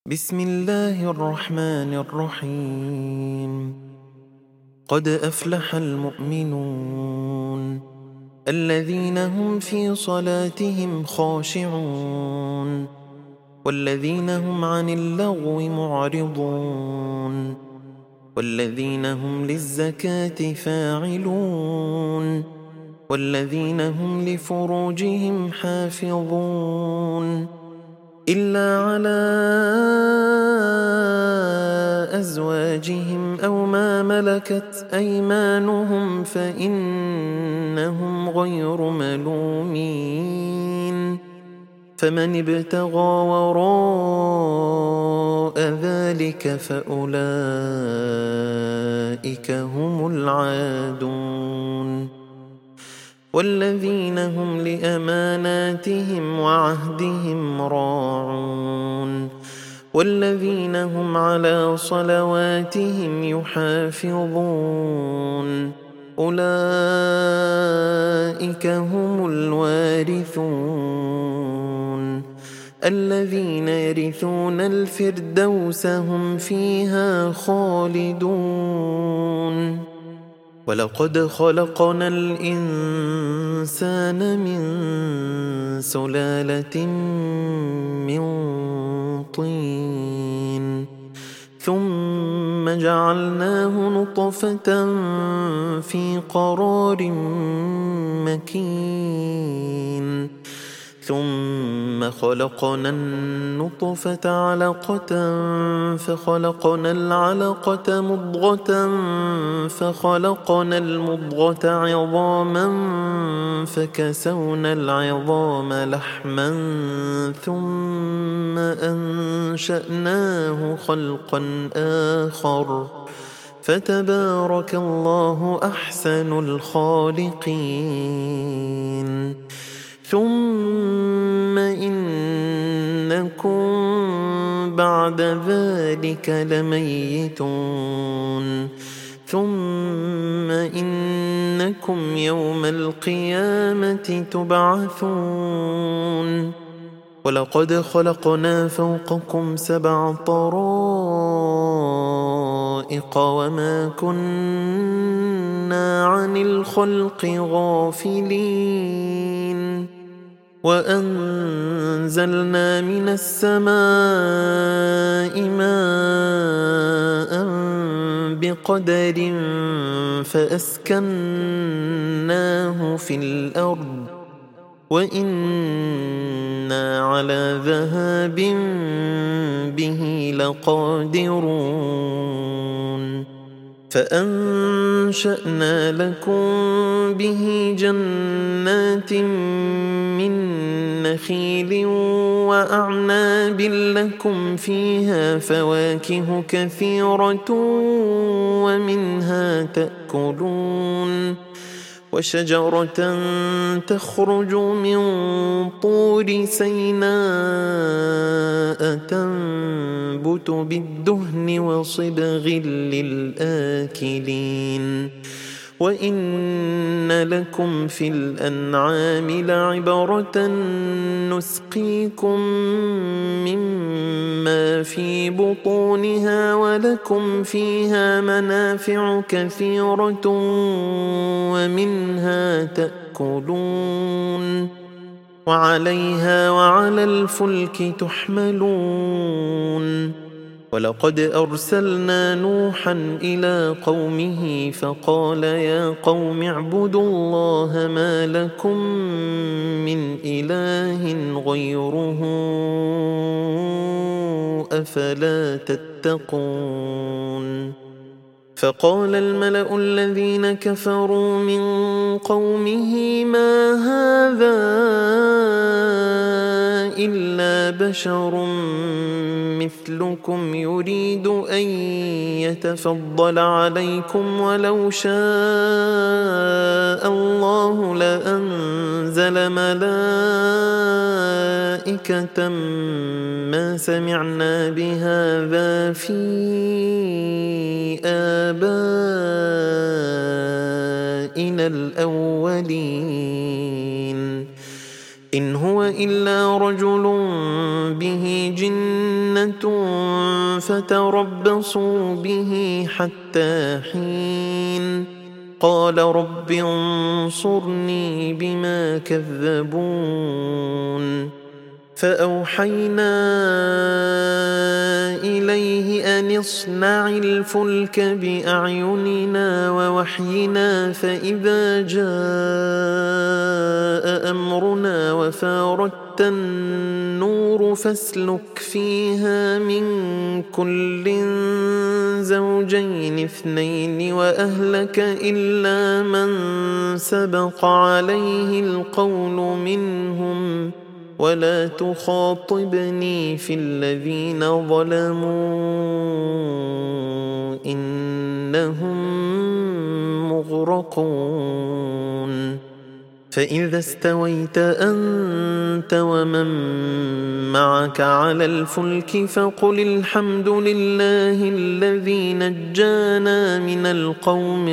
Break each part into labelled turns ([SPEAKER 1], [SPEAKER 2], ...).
[SPEAKER 1] بسم الله الرحمن الرحيم. قد أفلح المؤمنون الذين هم في صلاتهم خاشعون والذين هم عن اللغو معرضون والذين هم للزكاة فاعلون والذين هم لفروجهم حافظون إلا على أزواجهم أو ما ملكت أيمانهم فإنهم غير ملومين فمن ابتغى وراء ذلك فأولئك هم العادون والذين هم لأماناتهم وعهدهم راعون والذين هم على صلواتهم يحافظون أولئك هم الوارثون الذين يرثون الفردوس هم فيها خالدون ولقد خلقنا الإنسان من سلالة من طين ثم جعلناه نطفة في قرار مكين ثم خلقنا النطفة علقة فخلقنا العلقة مضغة فخلقنا المضغة عظاما فكسونا العظام لحما ثم أنشأناه خلقا آخر فتبارك الله أحسن الخالقين ثم إنكم بعد ذلك لميتون ثم إنكم يوم القيامة تبعثون ولقد خلقنا فوقكم 7 طرائق وما كنا عن الخلق غافلين وأنزلنا من السماء ماء بقدر فأسكناه في الأرض وإنا على ذهاب به لقادرون فأنشأنا لكم به جنات من نخيل وأعناب لكم فيها فواكه كثيرة ومنها تأكلون وشجرة تخرج من طور سيناء تنبت بالدهن وصبغ للآكلين وإن لكم في الأنعام لعبرة نسقيكم مما في بطونها ولكم فيها منافع كثيرة ومنها تأكلون وعليها وعلى الفلك تحملون ولقد أرسلنا نوحا إلى قومه فقال يا قوم اعبدوا الله ما لكم من إله غيره أفلا تتقون فقال الملأ الذين كفروا من قومه ما هذا إلا بشر مثلكم يريد أن يتفضل عليكم ولو شاء الله لأنزل ملائكة ما سمعنا بهذا في آبائنا الأولين إن هو إلا رجل به جنة فتربصوا به حتى حين قال رب انصرني بما كذبون فأوحينا إليه أن اصنع الفلك بأعيننا ووحينا فإذا جاء أمرنا وفاردت النور فاسلك فيها من كل زوجين اثنين وأهلك إلا من سبق عليه القول منهم ولا تخاطبني في الذين ظلموا إنهم مغرقون فإذا استويت أنت ومن معك على الفلك فقل الحمد لله الذي نجانا من القوم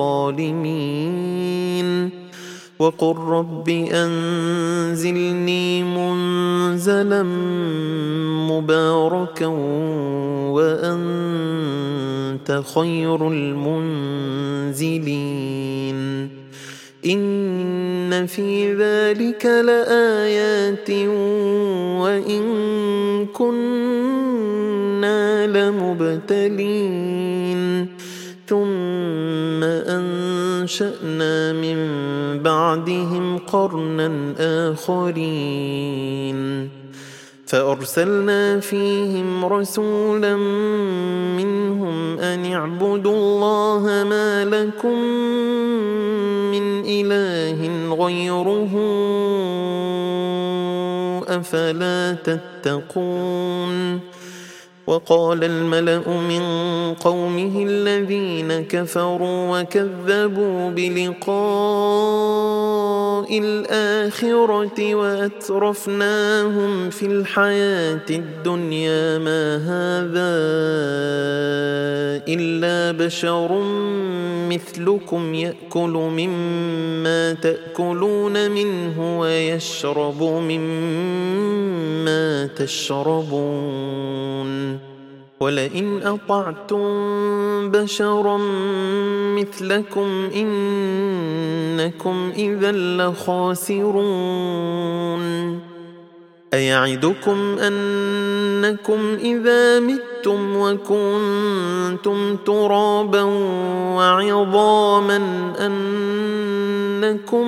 [SPEAKER 1] الظالمين وقل رب أنزلني منزلا مباركا وأنت خير المنزلين إن في ذلك لآيات وإن كنا لمبتلين ثم أنشأنا من بعدهم قرنا آخرين فأرسلنا فيهم رسولا منهم أن اعبدوا الله ما لكم من إله غيره أفلا تتقون وقال الملأ من قومه الذين كفروا وكذبوا بلقاء الآخرة وأترفناهم في الحياة الدنيا ما هذا إلا بشر مثلكم يأكل مما تأكلون منه ويشرب مما تشربون ولئن أطعتم بشرا مثلكم إنكم إذا لخاسرون أيعدكم أنكم إذا متم وكنتم ترابا وعظاما أنكم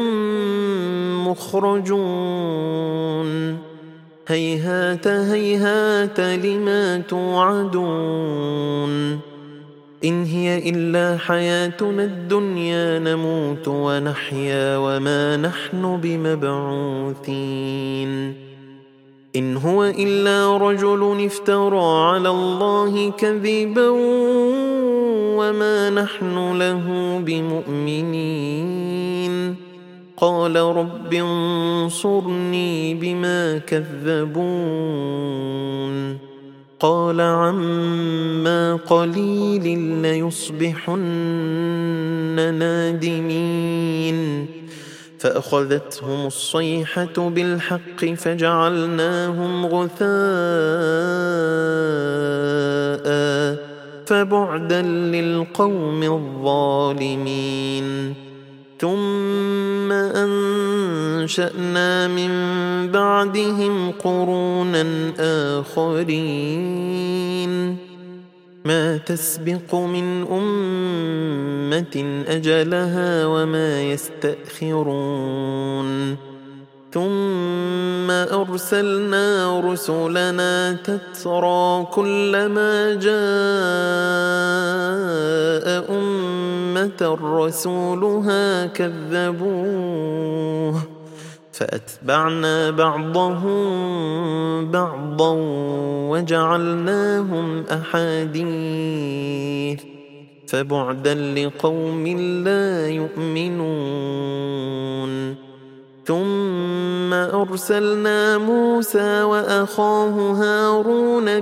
[SPEAKER 1] مخرجون هيهات هيهات لما توعدون إن هي إلا حياتنا الدنيا نموت ونحيا وما نحن بمبعوثين إن هو إلا رجل افترى على الله كذبا وما نحن له بمؤمنين قال رب انصرني بما كذبون قال عما قليل ليصبحن نادمين فأخذتهم الصيحة بالحق فجعلناهم غثاء فبعدا للقوم الظالمين ثم أنشأنا من بعدهم قرونا آخرين ما تسبق من أمة أجلها وما يستأخرون ثم أرسلنا رسلنا تترى كلما جاء أمة رسولها كذبوه فأتبعنا بعضهم بعضا وجعلناهم أحاديث فبعدا لقوم لا يؤمنون ثم أرسلنا موسى وأخاه هارون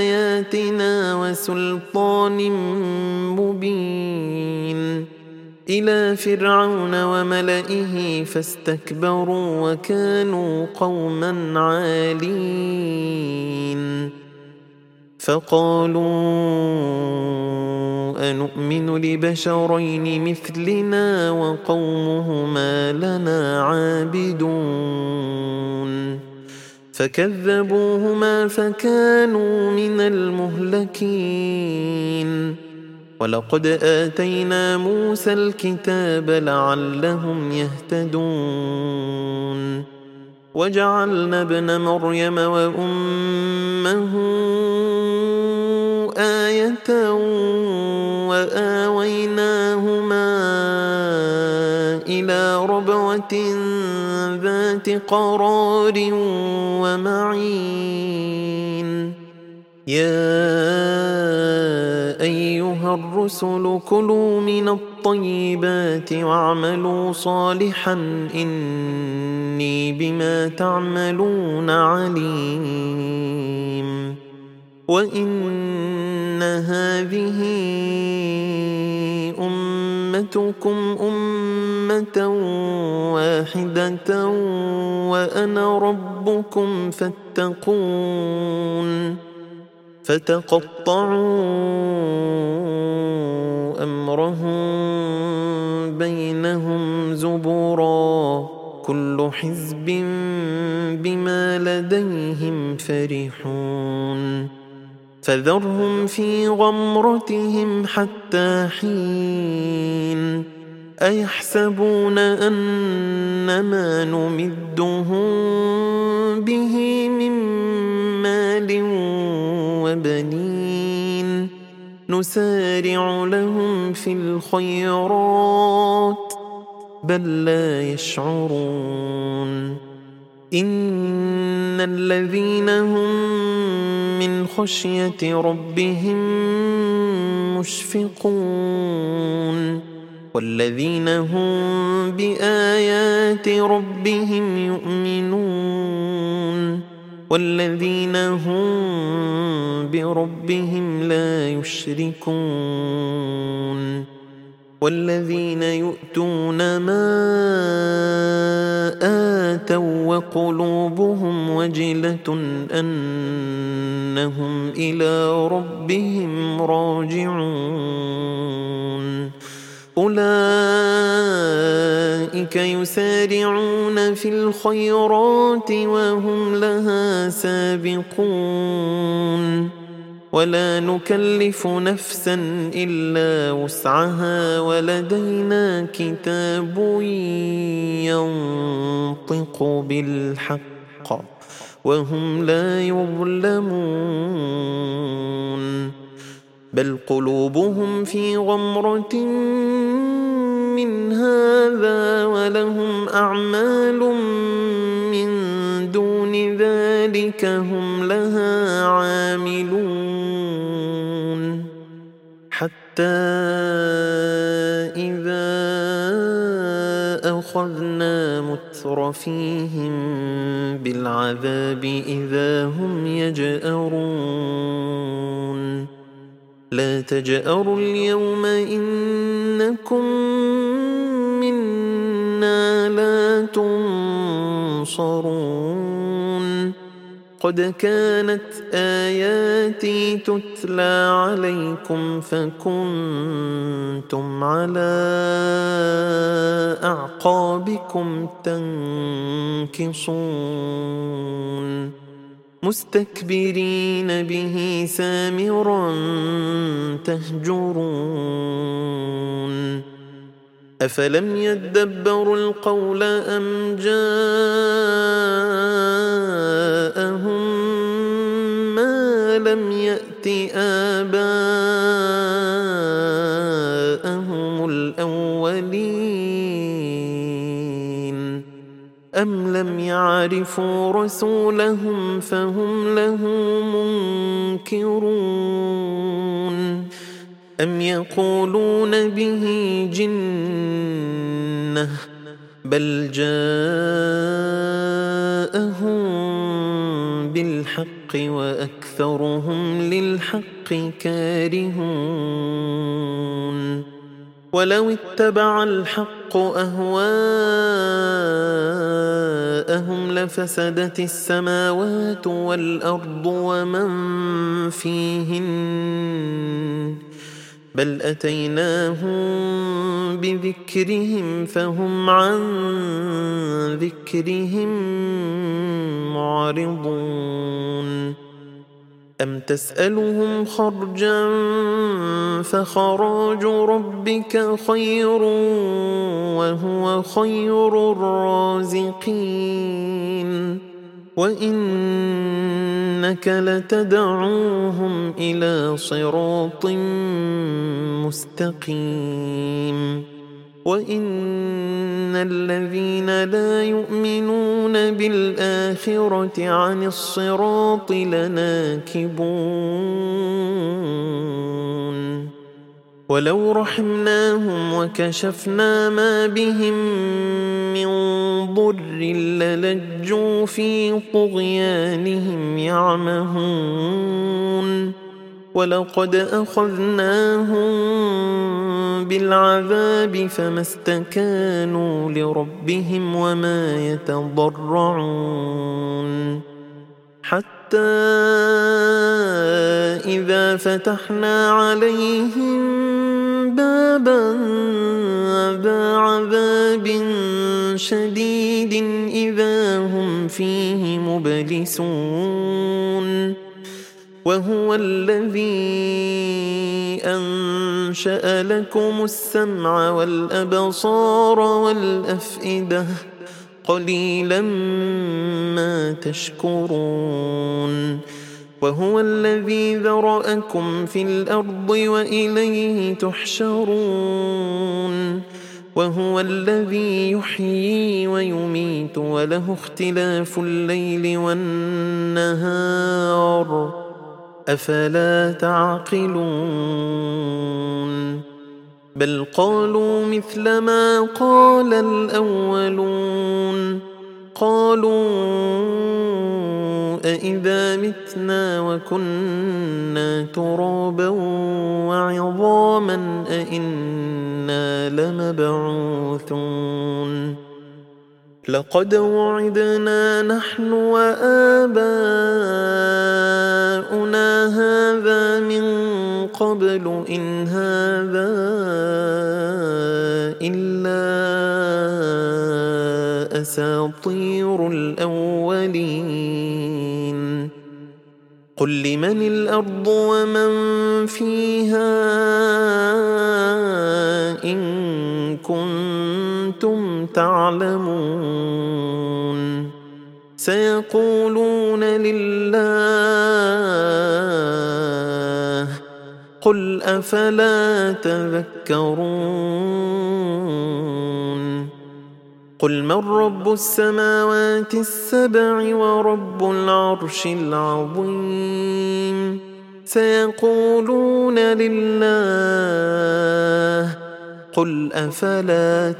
[SPEAKER 1] بآياتنا وسلطان مبين إلى فرعون وملئه فاستكبروا وكانوا قوما عالين فقالوا أنؤمن لبشرين مثلنا وقومهما لنا عابدون فكذبوهما فكانوا من المهلكين ولقد آتينا موسى الكتاب لعلهم يهتدون وجعلنا ابن مريم وأمه آية وآويناهما إلى ربوة ذات قرار ومعين يا أيها الرسل كلوا من الطيبات واعملوا صالحا إني بما تعملون عليم وإن هذه أمتكم أمة واحدة وأنا ربكم فاتقون فتقطعوا أمرهم بينهم زبرا كل حزب بما لديهم فرحون فذرهم في غمرتهم حتى حين أيحسبون أنما نمدهم به من مال وبنين نسارع لهم في الخيرات بل لا يشعرون إن الذين هم من خشية ربهم مشفقون والذين هم بآيات ربهم يؤمنون والذين هم بربهم لا يشركون والذين يؤتون ما آتوا وقلوبهم وجلة أنهم إلى ربهم راجعون أولئك يسارعون في الخيرات وهم لها سابقون ولا نكلف نفسا إلا وسعها ولدينا كتاب ينطق بالحق وهم لا يظلمون بل قلوبهم في غمرة من هذا ولهم أعمال من دون ذلك هم لها عاملون حتى إذا أخذنا مترفيهم بالعذاب إذا هم يجأرون لا تجأروا اليوم إنكم منا لا تنصرون قد كانت آياتي تتلى عليكم فكنتم على أعقابكم تنكصون مستكبرين به سامرا تهجرون أفلم يدبروا القول أم جاءهم ما لم يأت آباءهم الأولين أم لم يعرفوا رسولهم فهم له منكرون أم يقولون به جنة بل جاءهم بالحق وأكثرهم للحق كارهون ولو اتبع الحق أهواءهم لفسدت السماوات والأرض ومن فيهن بل أتيناهم بذكرهم فهم عن ذكرهم معرضون أم تسألهم خرجا فخراج ربك خير وهو خير الرازقين وإنك لتدعوهم إلى صراط مستقيم وإن الذين لا يؤمنون بالآخرة عن الصراط لناكبون ولو رحمناهم وكشفنا ما بهم من ضر للجوا في طغيانهم يعمهون ولقد أخذناهم بالعذاب فما استكانوا لربهم وما يتضرعون حتى إذا فتحنا عليهم بابا ذا عذاب شديد إذا هم فيه مبلسون وهو الذي أنشأ لكم السمع والأبصار والأفئدة قليلا ما تشكرون وهو الذي ذرأكم في الأرض وإليه تحشرون وهو الذي يحيي ويميت وله اختلاف الليل والنهار أفلا تعقلون بل قالوا مثل ما قال الأولون قالوا أإذا متنا وكنا ترابا وعظاما أإنا لمبعوثون لقد وعدنا نحن وآباؤنا هذا من قبل إن هذا إلا أساطير الأولين قل لمن الأرض ومن فيها إن كنتم تعلمون سيقولون لله قل أفلا تذكرون قل من رب السماوات السبع ورب العرش العظيم سيقولون لله قل أفلا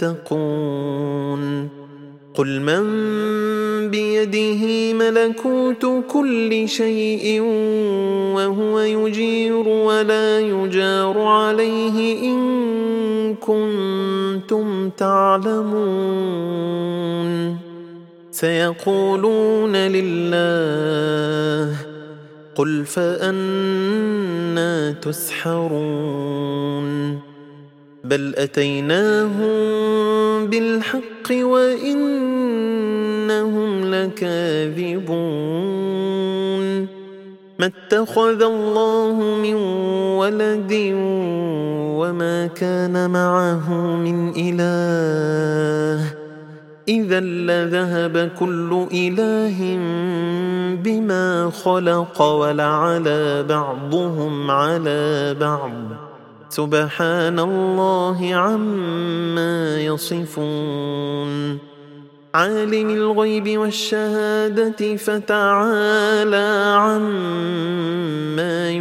[SPEAKER 1] تتقون قل من بيده ملكوت كل شيء وهو يجير ولا يجار عليه إن كنتم تعلمون سيقولون لله قل فأنى تسحرون بل أتيناهم بالحق وإنهم لكاذبون ما اتخذ الله من ولد وما كان معه من إله إذا لذهب كل إله بما خلق ولعلى بعضهم على بعض سبحان الله عما يصفون عالم الغيب والشهادة فتعالى عما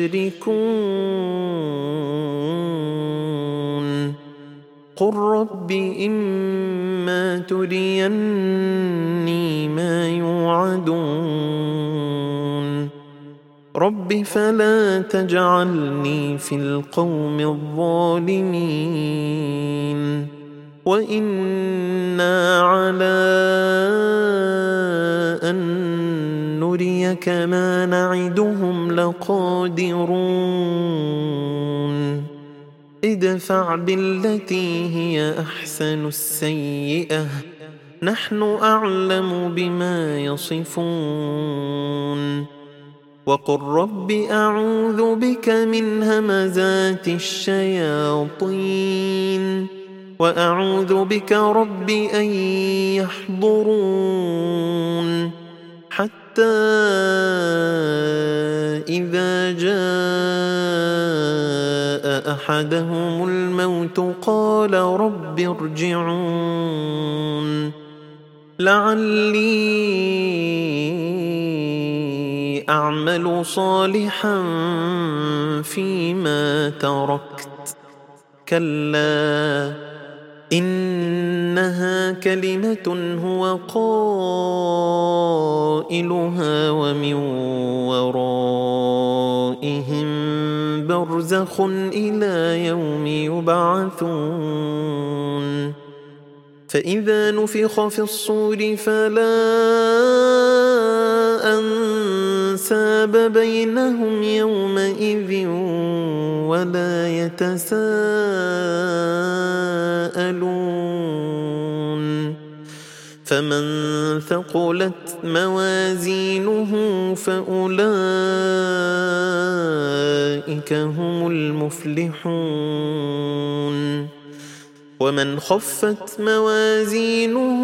[SPEAKER 1] يشركون قل رب إما تريني ما يوعدون رب فلا تجعلني في القوم الظالمين وإنا على أن نريك ما نعدهم لقادرون ادفع بالتي هي أحسن السيئة نحن أعلم بما يصفون وقل رب أعوذ بك من همزات الشياطين وأعوذ بك رب أن يحضرون حتى إذا جاء أحدهم الموت قال رب ارجعون لعلي أعمل صالحا فيما تركت كلا إنها كلمة هو قائلها ومن ورائهم برزخ إلى يوم يبعثون فإذا نفخ في الصور فلا أنساب بينهم يومئذ ولا يتساءلون فمن ثقلت موازينه فأولئك هم المفلحون ومن خفت موازينه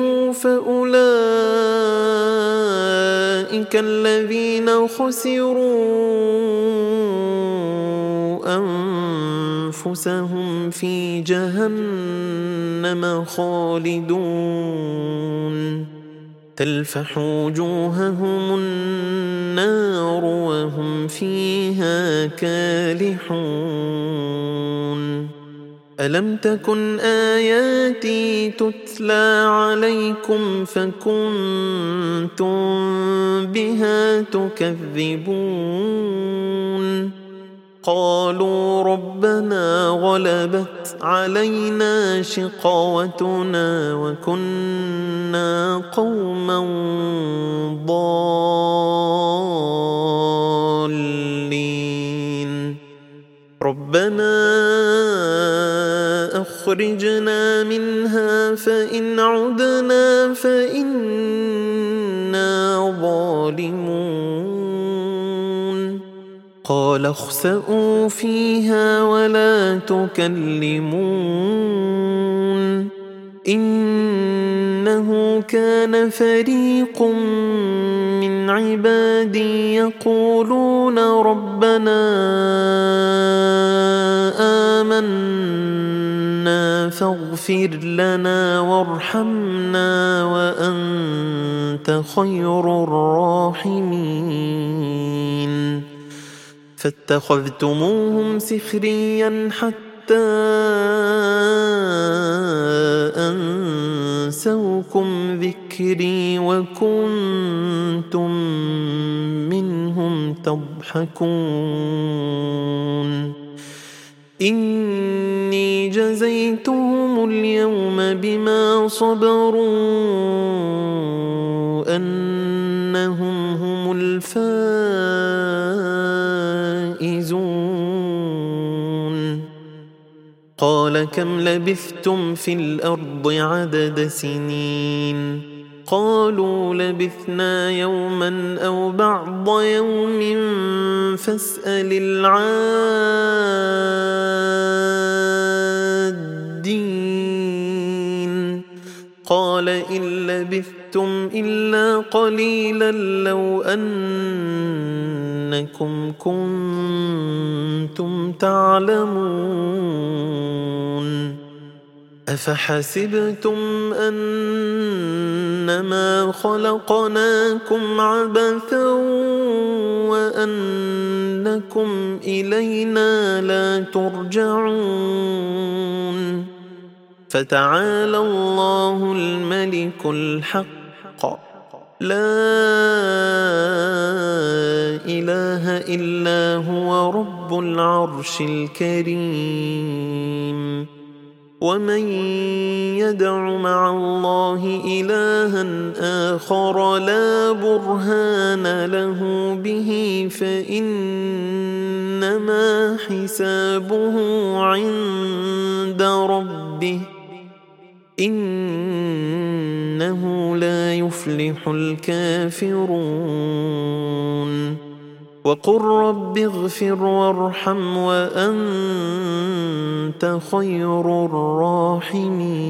[SPEAKER 1] فأولئك الذين خسروا أنفسهم في جهنم خالدون تلفح وجوههم النار وهم فيها كالحون ألم تكن آياتي تتلى عليكم فكنتم بها تكذبون قالوا ربنا غلبت علينا شقوتنا وكنا قوما ضالين ربنا أخرجنا منها فإن عدنا فإنا ظالمون قال اخسئوا فيها ولا تكلمون إنه كان فريق من عبادي يقولون ربنا آمنا فاغفر لنا وارحمنا وأنت خير الراحمين فاتخذتموهم سخريا حتى أنسوكم ذكري وكنتم منهم تضحكون إني جزيتهم اليوم بما صبروا أنهم هم الفائزون قال كم لبثتم في الأرض عدد سنين قالوا لبثنا يوما أو بعض يوم فاسأل العادين قال إن لبثتم إلا قليلا لو أنكم كنتم تعلمون أفحسبتم أنما خلقناكم عبثا وأنكم إلينا لا ترجعون فتعالى الله الملك الحق لا إله إلا هو رب العرش الكريم. ومن يدع مع الله إلها آخر لا برهان له به فإنما حسابه عند ربه إنه لا يفلح الكافرون. وقل رب اغفر وارحم وأنت خير الراحمين.